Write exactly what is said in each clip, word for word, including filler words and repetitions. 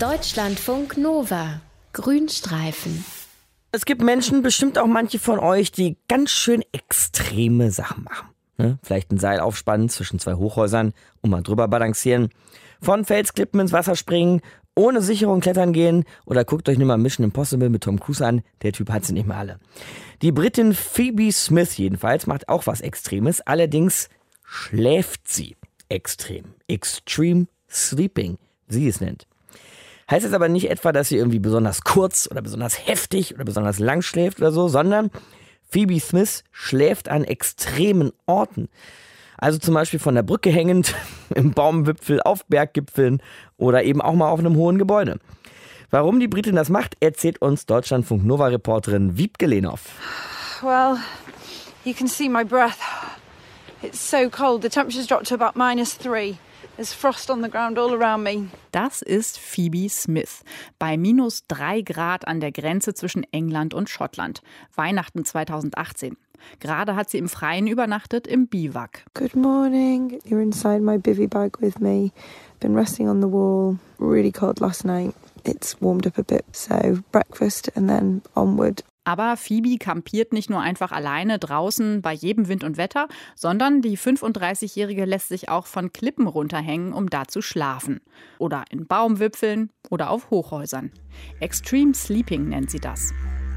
Deutschlandfunk Nova. Grünstreifen. Es gibt Menschen, bestimmt auch manche von euch, die ganz schön extreme Sachen machen. Ne? Vielleicht ein Seil aufspannen zwischen zwei Hochhäusern und mal drüber balancieren. Von Felsklippen ins Wasser springen, ohne Sicherung klettern gehen oder guckt euch nur mal Mission Impossible mit Tom Cruise an. Der Typ hat sie nicht mehr alle. Die Britin Phoebe Smith jedenfalls macht auch was Extremes. Allerdings schläft sie extrem. Extreme Sleeping, wie sie es nennt. Heißt es aber nicht etwa, dass sie irgendwie besonders kurz oder besonders heftig oder besonders lang schläft oder so, sondern Phoebe Smith schläft an extremen Orten. Also zum Beispiel von der Brücke hängend, im Baumwipfel, auf Berggipfeln oder eben auch mal auf einem hohen Gebäude. Warum die Britin das macht, erzählt uns Deutschlandfunk Nova-Reporterin Wiebke Lehnhoff. Well, you can see my breath. It's so cold. The temperature's dropped to about minus three. There's frost on the ground all around me. Das ist Phoebe Smith. Bei minus drei Grad an der Grenze zwischen England und Schottland. Weihnachten zweitausendachtzehn. Gerade hat sie im Freien übernachtet im Biwak. Good morning. You're inside my bivvy bag with me. Been resting on the wall. Really cold last night. It's warmed up a bit. So breakfast and then onward. Aber Phoebe kampiert nicht nur einfach alleine draußen bei jedem Wind und Wetter, sondern die fünfunddreißigjährige lässt sich auch von Klippen runterhängen, um da zu schlafen. Oder in Baumwipfeln oder auf Hochhäusern. Extreme Sleeping nennt sie das.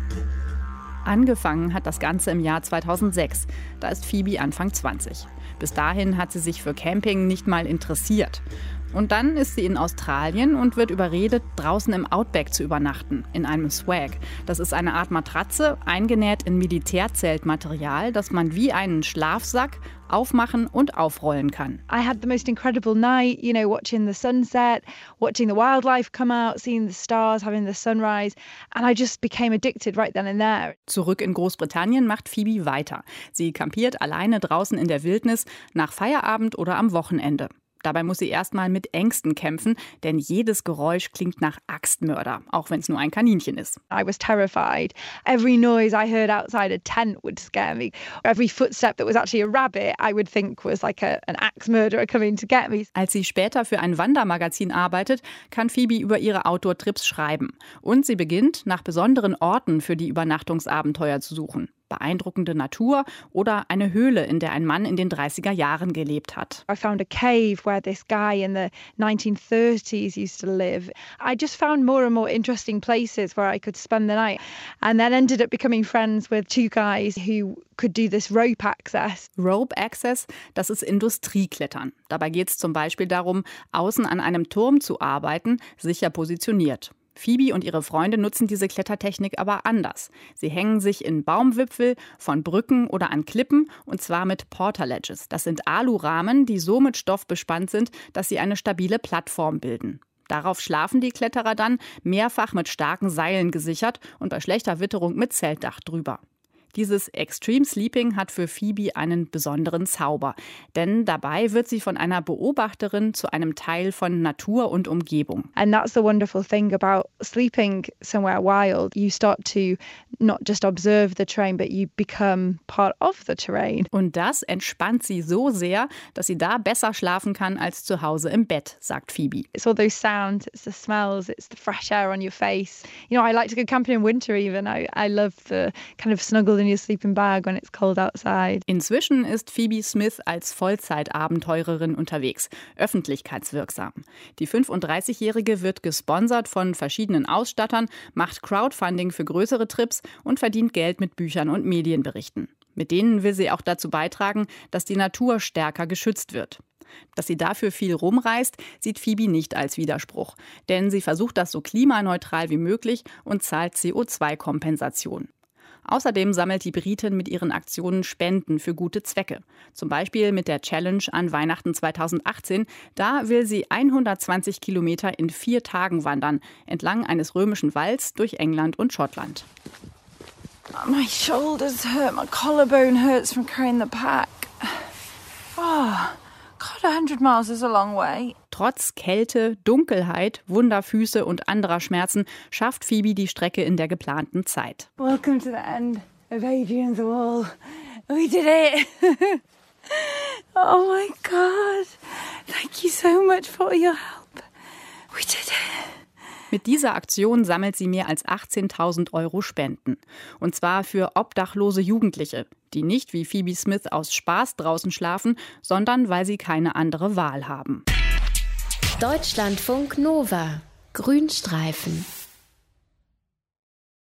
Angefangen hat das Ganze im Jahr zweitausendsechs. Da ist Phoebe Anfang zwanzig. Bis dahin hat sie sich für Camping nicht mal interessiert. Und dann ist sie in Australien und wird überredet, draußen im Outback zu übernachten, in einem Swag. Das ist eine Art Matratze, eingenäht in Militärzeltmaterial, das man wie einen Schlafsack aufmachen und aufrollen kann. I had the most incredible night, you know, watching the sunset, watching the wildlife come out, seeing the stars, having the sunrise, and I just became addicted right then and there. Zurück in Großbritannien macht Phoebe weiter. Sie kampiert alleine draußen in der Wildnis, nach Feierabend oder am Wochenende. Dabei muss sie erstmal mit Ängsten kämpfen, denn jedes Geräusch klingt nach Axtmörder, auch wenn es nur ein Kaninchen ist. I was terrified. Every noise I heard outside a tent would scare me. Every footstep that was actually a rabbit, I would think was like a, an axe murderer coming to get me. Als sie später für ein Wandermagazin arbeitet, kann Phoebe über ihre Outdoor-Trips schreiben. Und sie beginnt, nach besonderen Orten für die Übernachtungsabenteuer zu suchen. Beeindruckende Natur oder eine Höhle, in der ein Mann in den dreißiger Jahren gelebt hat. I found a cave where this guy in the nineteen thirties used to live. I just found more and more interesting places where I could spend the night and then ended up becoming friends with two guys who could do this rope access. Rope Access, das ist Industrieklettern. Dabei geht es zum Beispiel darum, außen an einem Turm zu arbeiten, sicher positioniert. Phoebe und ihre Freunde nutzen diese Klettertechnik aber anders. Sie hängen sich in Baumwipfel, von Brücken oder an Klippen und zwar mit Portaledges. Das sind Alurahmen, die so mit Stoff bespannt sind, dass sie eine stabile Plattform bilden. Darauf schlafen die Kletterer dann, mehrfach mit starken Seilen gesichert und bei schlechter Witterung mit Zeltdach drüber. Dieses Extreme Sleeping hat für Phoebe einen besonderen Zauber. Denn dabei wird sie von einer Beobachterin zu einem Teil von Natur und Umgebung. And that's the wonderful thing about sleeping somewhere wild. You start to not just observe the terrain, but you become part of the terrain. Und das entspannt sie so sehr, dass sie da besser schlafen kann als zu Hause im Bett, sagt Phoebe. It's all those sounds, it's the smells, it's the fresh air on your face. You know, I like to go camping in winter even. I, I love the kind of snuggle in your sleeping bag when it's cold outside. Inzwischen ist Phoebe Smith als Vollzeitabenteurerin unterwegs, öffentlichkeitswirksam. Die fünfunddreißigjährige wird gesponsert von verschiedenen Ausstattern, macht Crowdfunding für größere Trips und verdient Geld mit Büchern und Medienberichten. Mit denen will sie auch dazu beitragen, dass die Natur stärker geschützt wird. Dass sie dafür viel rumreist, sieht Phoebe nicht als Widerspruch. Denn sie versucht das so klimaneutral wie möglich und zahlt C O zwei Kompensation. Außerdem sammelt die Britin mit ihren Aktionen Spenden für gute Zwecke. Zum Beispiel mit der Challenge an Weihnachten zweitausendachtzehn. Da will sie hundertzwanzig Kilometer in vier Tagen wandern, entlang eines römischen Walls durch England und Schottland. My shoulders hurt, my collarbone hurts from carrying the pack. Oh, God, a hundred miles is a long way. Trotz Kälte, Dunkelheit, Wunderfüße und anderer Schmerzen schafft Phoebe die Strecke in der geplanten Zeit. Welcome to the end of Adrian's Wall. We did it. Oh my God. Thank you so much for your help. We did it. Mit dieser Aktion sammelt sie mehr als achtzehntausend Euro Spenden. Und zwar für obdachlose Jugendliche, die nicht wie Phoebe Smith aus Spaß draußen schlafen, sondern weil sie keine andere Wahl haben. Deutschlandfunk Nova. Grünstreifen.